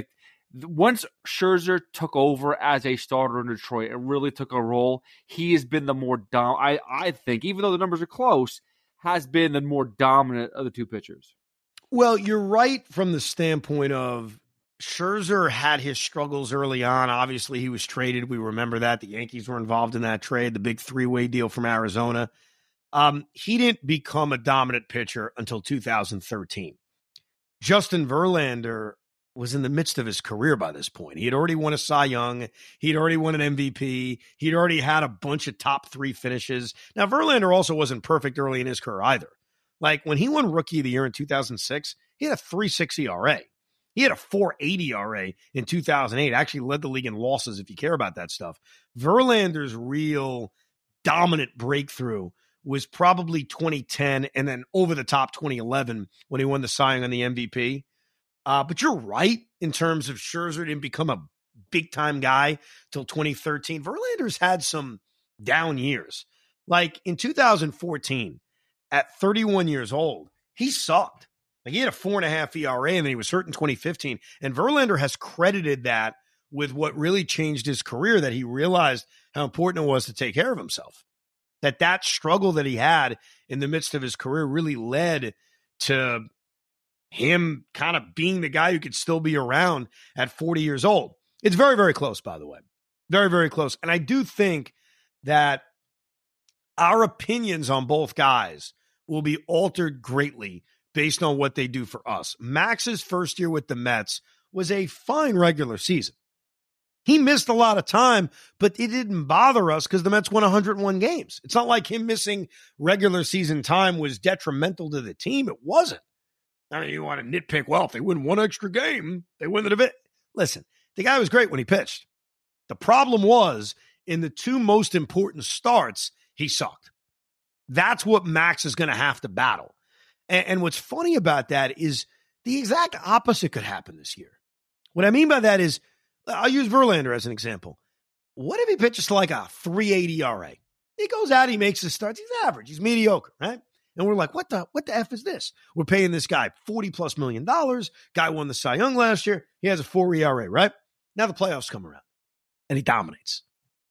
[SPEAKER 3] once Scherzer took over as a starter in Detroit and really took a role, he has been the more I think, even though the numbers are close, has been the more dominant of the 2 pitchers.
[SPEAKER 2] Well, you're right from the standpoint of Scherzer had his struggles early on. Obviously, he was traded. We remember that. The Yankees were involved in that trade, the big 3-way deal from Arizona. He didn't become a dominant pitcher until 2013. Justin Verlander was in the midst of his career by this point. He had already won a Cy Young. He'd already won an MVP. He'd already had a bunch of top 3 finishes. Now, Verlander also wasn't perfect early in his career either. Like when he won Rookie of the Year in 2006, he had a 3.6 ERA. He had a 4.80 ERA in 2008. Actually led the league in losses if you care about that stuff. Verlander's real dominant breakthrough was probably 2010 and then over the top 2011 when he won the Cy Young and the MVP. But you're right in terms of Scherzer didn't become a big-time guy till 2013. Verlander's had some down years. Like in 2014, at 31 years old, he sucked. Like he had a 4.5 ERA and then he was hurt in 2015. And Verlander has credited that with what really changed his career, that he realized how important it was to take care of himself. That struggle that he had in the midst of his career really led to him kind of being the guy who could still be around at 40 years old. It's very, very close, by the way. Very, very close. And I do think that our opinions on both guys will be altered greatly based on what they do for us. Max's first year with the Mets was a fine regular season. He missed a lot of time, but it didn't bother us because the Mets won 101 games. It's not like him missing regular season time was detrimental to the team. It wasn't. I mean, you want to nitpick, well, if they win one extra game, they win the division. Listen, the guy was great when he pitched. The problem was, in the two most important starts, he sucked. That's what Max is going to have to battle. And what's funny about that is the exact opposite could happen this year. What I mean by that is, I'll use Verlander as an example. What if he pitches to like a 3.80 ERA? He goes out, he makes his starts. He's average. He's mediocre, right? And we're like, what the F is this? We're paying this guy $40+ million. Guy won the Cy Young last year. He has a 4 ERA, right? Now the playoffs come around, and he dominates.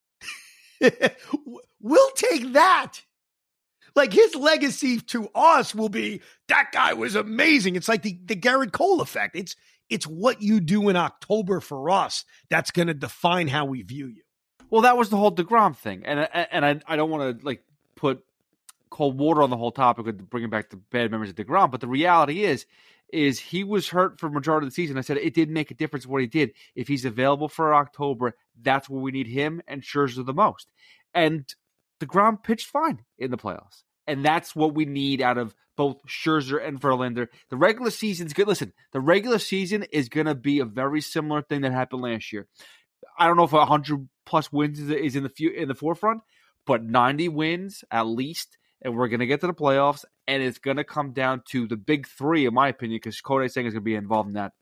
[SPEAKER 2] We'll take that. Like, his legacy to us will be, that guy was amazing. It's like the Garrett Cole effect. It's what you do in October for us that's going to define how we view you.
[SPEAKER 3] Well, that was the whole DeGrom thing. And I don't want to, like, put cold water on the whole topic of bringing back the bad memories of DeGrom. But the reality is he was hurt for the majority of the season. I said it didn't make a difference what he did. If he's available for October, that's where we need him and Scherzer the most. And DeGrom pitched fine in the playoffs. And that's what we need out of both Scherzer and Verlander. The regular season's good. Listen, the regular season is going to be a very similar thing that happened last year. I don't know if 100+ wins is in the forefront, but 90 wins at least, and we're going to get to the playoffs, and it's going to come down to the big three, in my opinion, because Kodai Senga is going to be involved in that.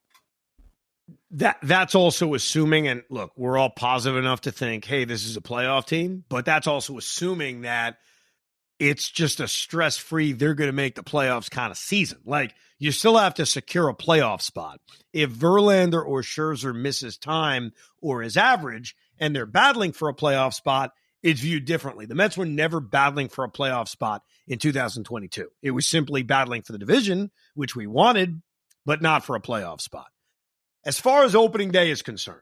[SPEAKER 2] That's also assuming, and look, we're all positive enough to think, hey, this is a playoff team, but that's also assuming that it's just a stress-free, they're going to make the playoffs kind of season. Like, you still have to secure a playoff spot. If Verlander or Scherzer misses time or is average and they're battling for a playoff spot, it's viewed differently. The Mets were never battling for a playoff spot in 2022. It was simply battling for the division, which we wanted, but not for a playoff spot. As far as opening day is concerned,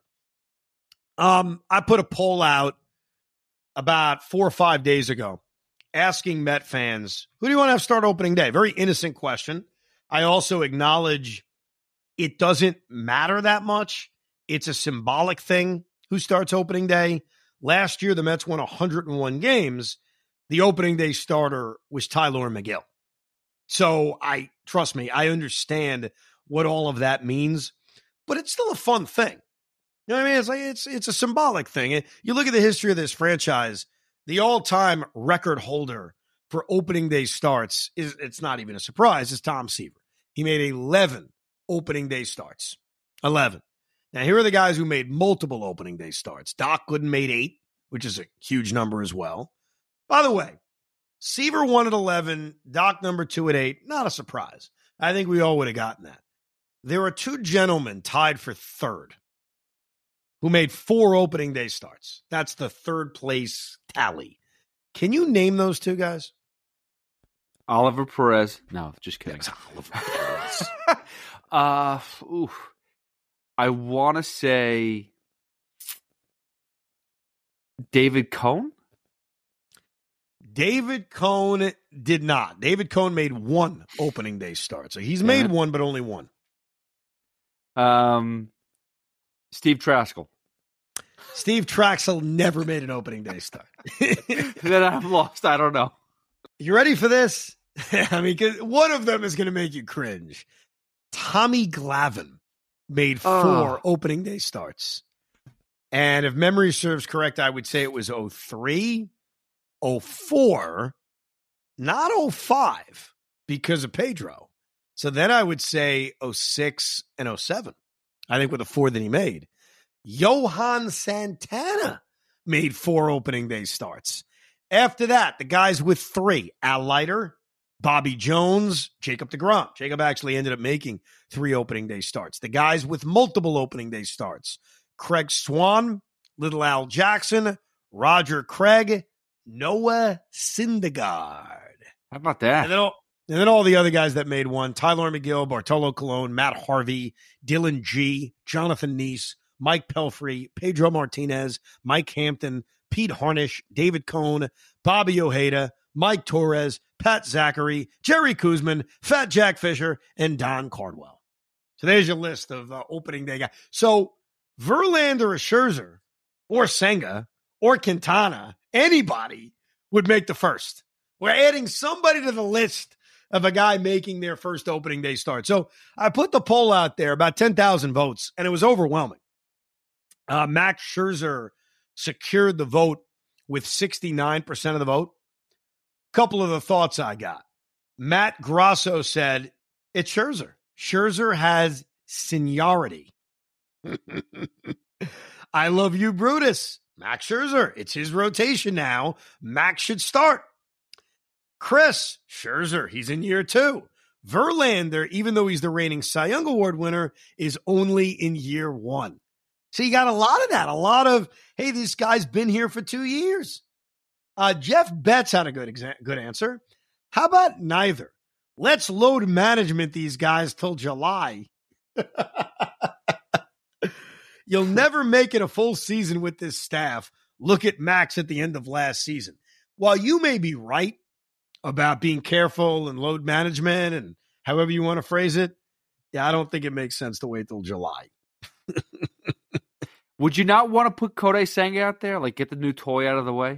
[SPEAKER 2] I put a poll out about 4 or 5 days ago asking Met fans, who do you want to have start opening day? Very innocent question. I also acknowledge it doesn't matter that much. It's a symbolic thing who starts opening day. Last year, the Mets won 101 games. The opening day starter was Tylor Megill. So trust me, I understand what all of that means, but it's still a fun thing. You know what I mean? It's like it's a symbolic thing. You look at the history of this franchise, the all-time record holder for opening day starts it's not even a surprise, it's Tom Seaver. He made 11 opening day starts. 11. Now, here are the guys who made multiple opening day starts. Doc Gooden made 8, which is a huge number as well. By the way, Seaver 1 at 11, Doc number 2 at 8. Not a surprise. I think we all would have gotten that. There are 2 gentlemen tied for third who made 4 opening day starts. That's the third place tally. Can you name those 2 guys?
[SPEAKER 3] Oliver Perez. No, just kidding.
[SPEAKER 2] Oliver Perez.
[SPEAKER 3] I want to say David Cone.
[SPEAKER 2] David Cone did not. David Cone made 1 opening day start. So he's made 1, but only 1.
[SPEAKER 3] Steve Traxel.
[SPEAKER 2] Steve Traxel never made an opening day start.
[SPEAKER 3] Then I'm lost. I don't know.
[SPEAKER 2] You ready for this? I mean, 'cause one of them is going to make you cringe. Tommy Glavine made 4 opening day starts. And if memory serves correct, I would say it was 03, 04, not 05 because of Pedro. So then I would say 06 and 07. I think with the 4 that he made. Johan Santana made 4 opening day starts. After that, the guys with 3, Al Leiter, Bobby Jones, Jacob deGrom. Jacob actually ended up making 3 opening day starts. The guys with multiple opening day starts, Craig Swan, Little Al Jackson, Roger Craig, Noah Syndergaard.
[SPEAKER 3] How about that?
[SPEAKER 2] And then all the other guys that made 1, Tylor Megill, Bartolo Colon, Matt Harvey, Dylan G, Jonathan Neese, Mike Pelfrey, Pedro Martinez, Mike Hampton, Pete Harnish, David Cone, Bobby Ojeda, Mike Torres, Pat Zachary, Jerry Kuzman, Fat Jack Fisher, and Don Cardwell. So there's your list of opening day guys. So Verlander or Scherzer or Senga or Quintana, anybody would make the first. We're adding somebody to the list of a guy making their first opening day start. So I put the poll out there, about 10,000 votes, and it was overwhelming. Max Scherzer secured the vote with 69% of the vote. Couple of the thoughts I got. Matt Grasso said, it's Scherzer. Scherzer has seniority. I love you, Brutus. Max Scherzer. It's his rotation now. Max should start. Chris, Scherzer, he's in year 2. Verlander, even though he's the reigning Cy Young Award winner, is only in year 1. So you got a lot of that. A lot of, hey, this guy's been here for 2 years. Jeff Betts had a good answer. How about neither? Let's load management these guys till July. You'll never make it a full season with this staff. Look at Max at the end of last season. While you may be right about being careful and load management and however you want to phrase it, yeah, I don't think it makes sense to wait till July.
[SPEAKER 3] Would you not want to put Kodai Senga out there? Like, get the new toy out of the way?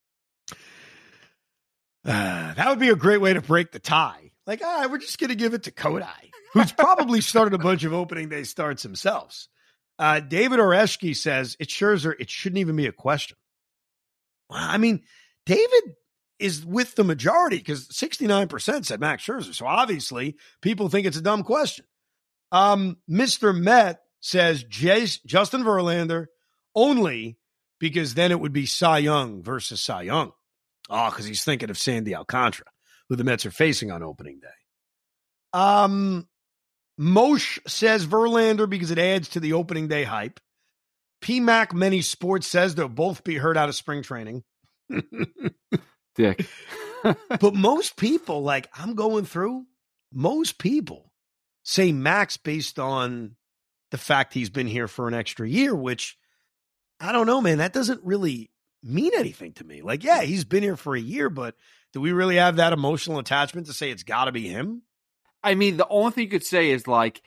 [SPEAKER 2] That would be a great way to break the tie. Like, we're just going to give it to Kodai, who's probably started a bunch of opening day starts himself. David Oreschke says, it's Scherzer. It shouldn't even be a question. I mean, David is with the majority because 69% said Max Scherzer. So obviously people think it's a dumb question. Mr. Met says Justin Verlander only because then it would be Cy Young versus Cy Young. Oh, because he's thinking of Sandy Alcantara, who the Mets are facing on opening day. Moshe says Verlander because it adds to the opening day hype. PMAC Many Sports says they'll both be hurt out of spring training.
[SPEAKER 3] Dick.
[SPEAKER 2] But most people, like I'm going through, most people say Max based on the fact he's been here for an extra year, which I don't know, man. That doesn't really mean anything to me. Like, yeah, he's been here for a year, but do we really have that emotional attachment to say it's got to be him?
[SPEAKER 3] I mean, the only thing you could say is like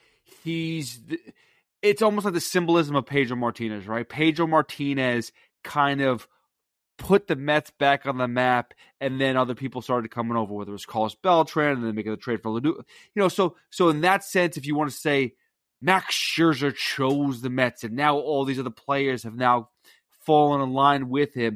[SPEAKER 3] it's almost like the symbolism of Pedro Martinez, right? Pedro Martinez kind of put the Mets back on the map, and then other people started coming over, whether it was Carlos Beltran and then making the trade for Ledoux. So in that sense, if you want to say Max Scherzer chose the Mets, and now all these other players have now fallen in line with him,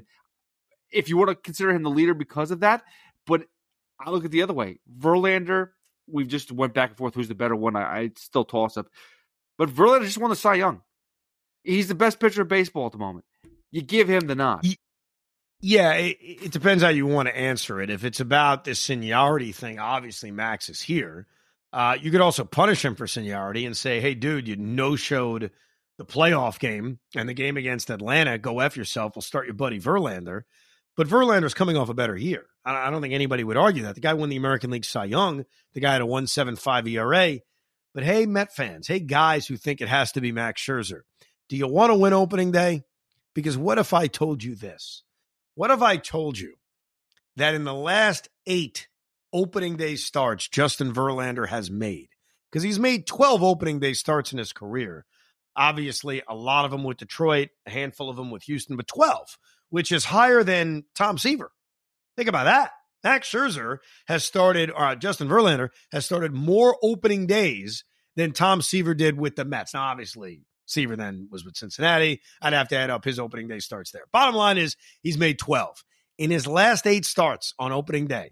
[SPEAKER 3] if you want to consider him the leader because of that, but I look at the other way. Verlander, we've just went back and forth who's the better one. I still toss up. But Verlander just won the Cy Young. He's the best pitcher of baseball at the moment. You give him the nod.
[SPEAKER 2] Yeah, it depends how you want to answer it. If it's about this seniority thing, obviously Max is here. You could also punish him for seniority and say, hey, dude, you no-showed the playoff game and the game against Atlanta. Go F yourself. We'll start your buddy Verlander. But Verlander's coming off a better year. I don't think anybody would argue that. The guy won the American League Cy Young. The guy had a 1.75 ERA. But hey, Met fans, hey, guys who think it has to be Max Scherzer, do you want to win opening day? Because what if I told you this? What if I told you that in the last 8 opening day starts Justin Verlander has made? Because he's made 12 opening day starts in his career. Obviously, a lot of them with Detroit, a handful of them with Houston, but 12, which is higher than Tom Seaver. Think about that. Max Scherzer has started, Justin Verlander has started more opening days than Tom Seaver did with the Mets. Now, obviously, Seaver then was with Cincinnati. I'd have to add up his opening day starts there. Bottom line is he's made 12. In his last 8 starts on opening day,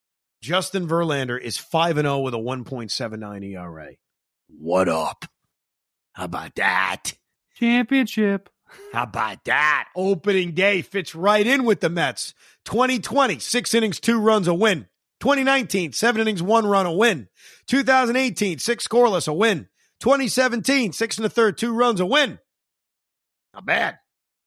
[SPEAKER 2] Justin Verlander is 5-0 with a 1.79 ERA. What up? How about that?
[SPEAKER 3] Championship.
[SPEAKER 2] How about that? Opening day fits right in with the Mets. 2020, 6 innings, 2 runs, a win. 2019, 7 innings, 1 run, a win. 2018, 6 scoreless, a win. 2017, 6 1/3, 2 runs, a win. Not bad.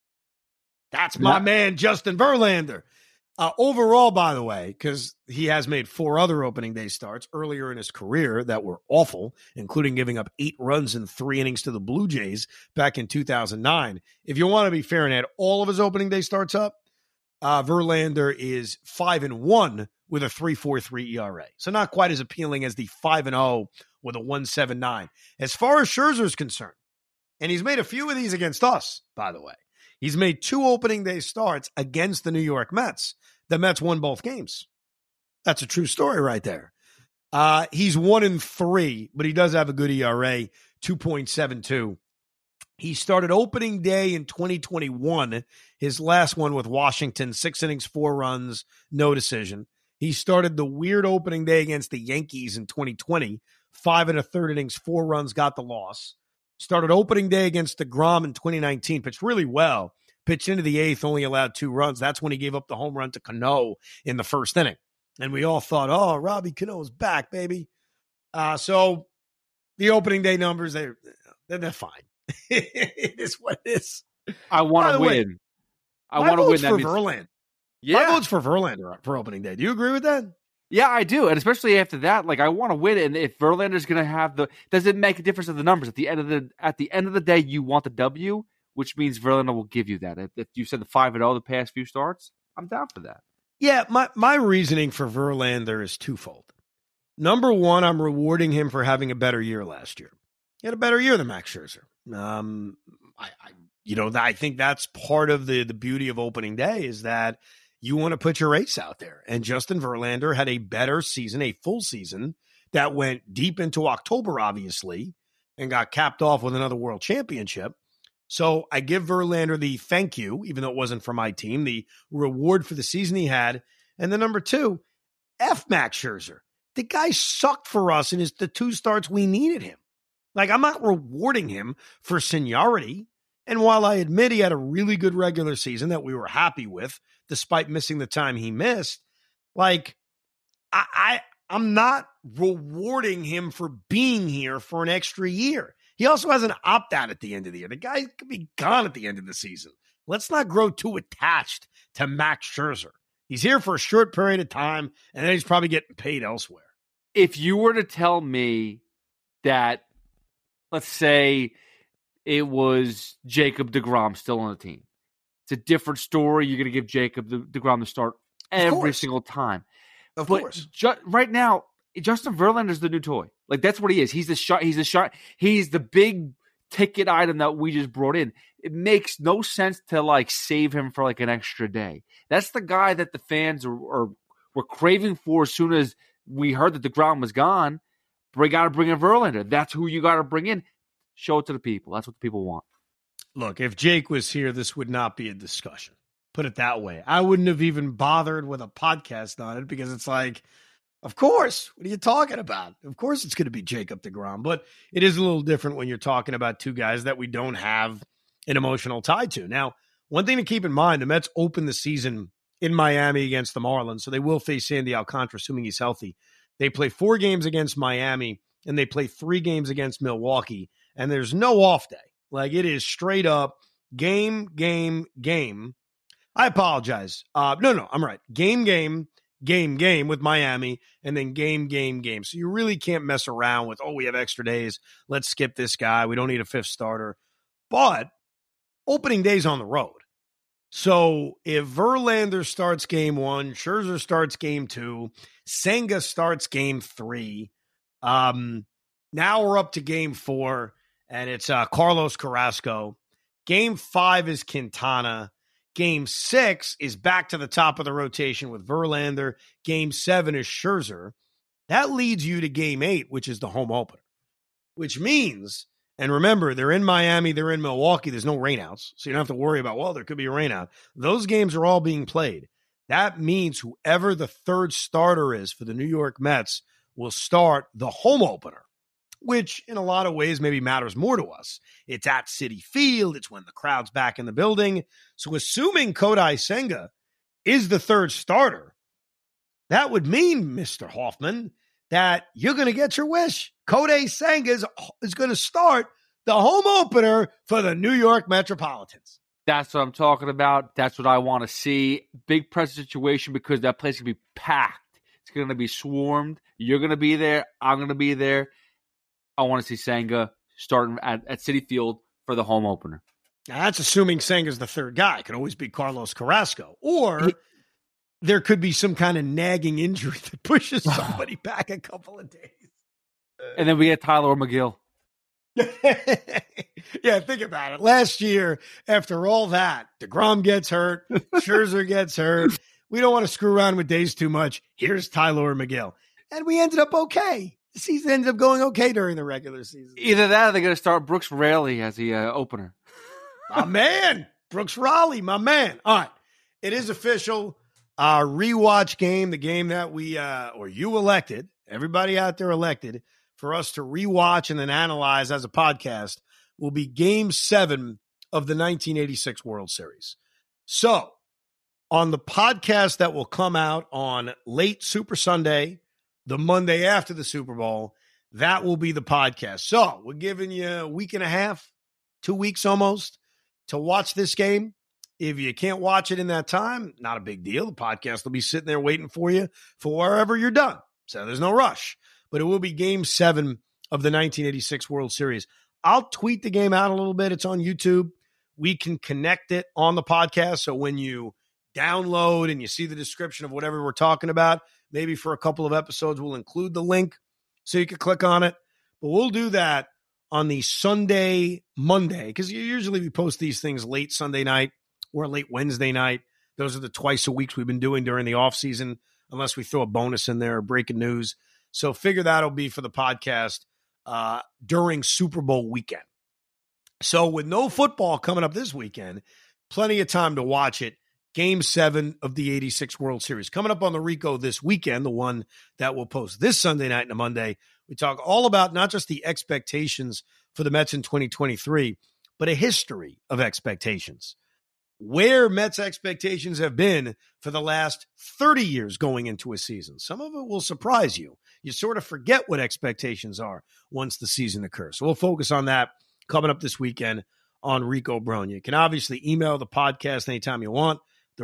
[SPEAKER 2] That's my man, Justin Verlander. Overall, by the way, because he has made 4 other opening day starts earlier in his career that were awful, including giving up 8 runs in 3 innings to the Blue Jays back in 2009. If you want to be fair and add all of his opening day starts up, Verlander is 5-1 with a 3.43 ERA. So not quite as appealing as the 5-0 with a 1.79. As far as Scherzer is concerned, And he's made a few of these against us, by the way. He's made 2 opening day starts against the New York Mets. The Mets won both games. That's a true story right there. He's 1-3, but he does have a good ERA, 2.72. He started opening day in 2021, his last one with Washington, 6 innings, 4 runs, no decision. He started the weird opening day against the Yankees in 2020, 5 1/3 innings, 4 runs, got the loss. Started opening day against DeGrom in 2019, pitched really well. Pitched into the 8th, only allowed 2 runs. That's when he gave up the home run to Cano in the first inning. And we all thought, oh, Robbie Cano's back, baby. So the opening day numbers, they're fine. It is what it is.
[SPEAKER 3] I want to win. I want to win.
[SPEAKER 2] That for Verlander. Yeah. My vote's for Verlander for opening day. Do you agree with that?
[SPEAKER 3] Yeah, I do. And especially after that, like, I want to win. And if Verlander's going to have does it make a difference of the numbers? At the end of the day, you want the W, which means Verlander will give you that. If you said the 5-0 the past few starts, I'm down for that.
[SPEAKER 2] Yeah, my reasoning for Verlander is twofold. Number one, I'm rewarding him for having a better year last year. He had a better year than Max Scherzer. I think that's part of the beauty of opening day is that you want to put your ace out there. And Justin Verlander had a better season, a full season that went deep into October, obviously, and got capped off with another world championship. So I give Verlander the thank you, even though it wasn't for my team, the reward for the season he had. And then number 2, F Max Scherzer. The guy sucked for us in the 2 starts we needed him. Like, I'm not rewarding him for seniority. And while I admit he had a really good regular season that we were happy with, despite missing the time he missed, like, I'm not rewarding him for being here for an extra year. He also has an opt-out at the end of the year. The guy could be gone at the end of the season. Let's not grow too attached to Max Scherzer. He's here for a short period of time, and then he's probably getting paid elsewhere.
[SPEAKER 3] If you were to tell me that, let's say it was Jacob DeGrom still on the team, it's a different story. You're going to give Jacob DeGrom the start every single time.
[SPEAKER 2] Of course.
[SPEAKER 3] Right now, Justin Verlander is the new toy. Like, that's what he is. He's the big ticket item that we just brought in. It makes no sense to, like, save him for, like, an extra day. That's the guy that the fans were craving for as soon as we heard that DeGrom was gone. We got to bring in Verlander. That's who you got to bring in. Show it to the people. That's what the people want.
[SPEAKER 2] Look, if Jake was here, this would not be a discussion. Put it that way. I wouldn't have even bothered with a podcast on it because it's like, of course, what are you talking about? Of course it's going to be Jacob DeGrom, but it is a little different when you're talking about 2 guys that we don't have an emotional tie to. Now, one thing to keep in mind, the Mets open the season in Miami against the Marlins, so they will face Sandy Alcantara, assuming he's healthy. They play 4 games against Miami, and they play 3 games against Milwaukee, and there's no off day. Like, it is straight up game. I apologize. No, I'm right. Game with Miami, and then game. So you really can't mess around with, we have extra days. Let's skip this guy. We don't need a 5th starter. But opening day's on the road. So if Verlander starts game 1, Scherzer starts game 2, Senga starts game 3, now we're up to game 4, and it's Carlos Carrasco. Game 5 is Quintana. Game 6 is back to the top of the rotation with Verlander. Game 7 is Scherzer. That leads you to game 8, which is the home opener, which means, and remember, they're in Miami, they're in Milwaukee, there's no rainouts, so you don't have to worry about, there could be a rainout. Those games are all being played. That means whoever the 3rd starter is for the New York Mets will start the home opener, which in a lot of ways maybe matters more to us. It's at Citi Field. It's when the crowd's back in the building. So assuming Kodai Senga is the 3rd starter, that would mean, Mr. Hoffman, that you're going to get your wish. Kodai Senga is going to start the home opener for the New York Metropolitans.
[SPEAKER 3] That's what I'm talking about. That's what I want to see. Big press situation because that place is going to be packed. It's going to be swarmed. You're going to be there. I'm going to be there. I want to see Senga starting at Citi Field for the home opener.
[SPEAKER 2] Now, that's assuming Senga's the 3rd guy. It could always be Carlos Carrasco. Or there could be some kind of nagging injury that pushes somebody back a couple of days.
[SPEAKER 3] And then we get Tyler McGill.
[SPEAKER 2] Yeah, think about it. Last year, after all that, DeGrom gets hurt, Scherzer gets hurt. We don't want to screw around with days too much. Here's Tyler McGill. And we ended up okay. The season ended up going okay during the regular season.
[SPEAKER 3] Either that or they're going to start Brooks Raley as the opener.
[SPEAKER 2] My man, Brooks Raleigh, my man. All right, it is official. Our rewatch game, the game that we, or you elected, everybody out there elected, for us to rewatch and then analyze as a podcast, will be Game 7 of the 1986 World Series. So, on the podcast that will come out on late Super Sunday, the Monday after the Super Bowl, that will be the podcast. So, we're giving you a week and a half, 2 weeks almost, to watch this game. If you can't watch it in that time, not a big deal. The podcast will be sitting there waiting for you for wherever you're done. So there's no rush. But it will be Game 7 of the 1986 World Series. I'll tweet the game out a little bit. It's on YouTube. We can connect it on the podcast. So when you download and you see the description of whatever we're talking about, maybe for a couple of episodes, we'll include the link so you can click on it. But we'll do that on the Sunday, Monday, because usually we post these things late Sunday night or late Wednesday night. Those are the twice a week we've been doing during the off season, unless we throw a bonus in there or breaking news. So figure that'll be for the podcast during Super Bowl weekend. So with no football coming up this weekend, plenty of time to watch it. Game 7 of the 86 World Series. Coming up on the Rico this weekend, the one that we'll post this Sunday night and a Monday, we talk all about not just the expectations for the Mets in 2023, but a history of expectations. Where Mets expectations have been for the last 30 years going into a season. Some of it will surprise you. You sort of forget what expectations are once the season occurs. So we'll focus on that coming up this weekend on Rico Bronya. You can obviously email the podcast anytime you want,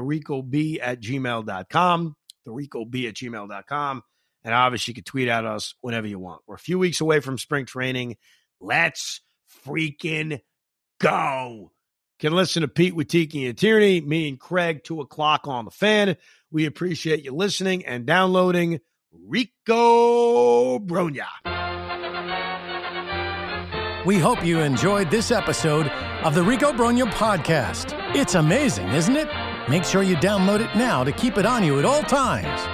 [SPEAKER 2] thericob@gmail.com, thericob@gmail.com. And obviously, you can tweet at us whenever you want. We're a few weeks away from spring training. Let's freaking go. You can listen to Pete with Tiki and Tierney, me and Craig, 2 o'clock on the Fan. We appreciate you listening and downloading Rico Bronya.
[SPEAKER 1] We hope you enjoyed this episode of the Rico Bronya Podcast. It's amazing, isn't it? Make sure you download it now to keep it on you at all times.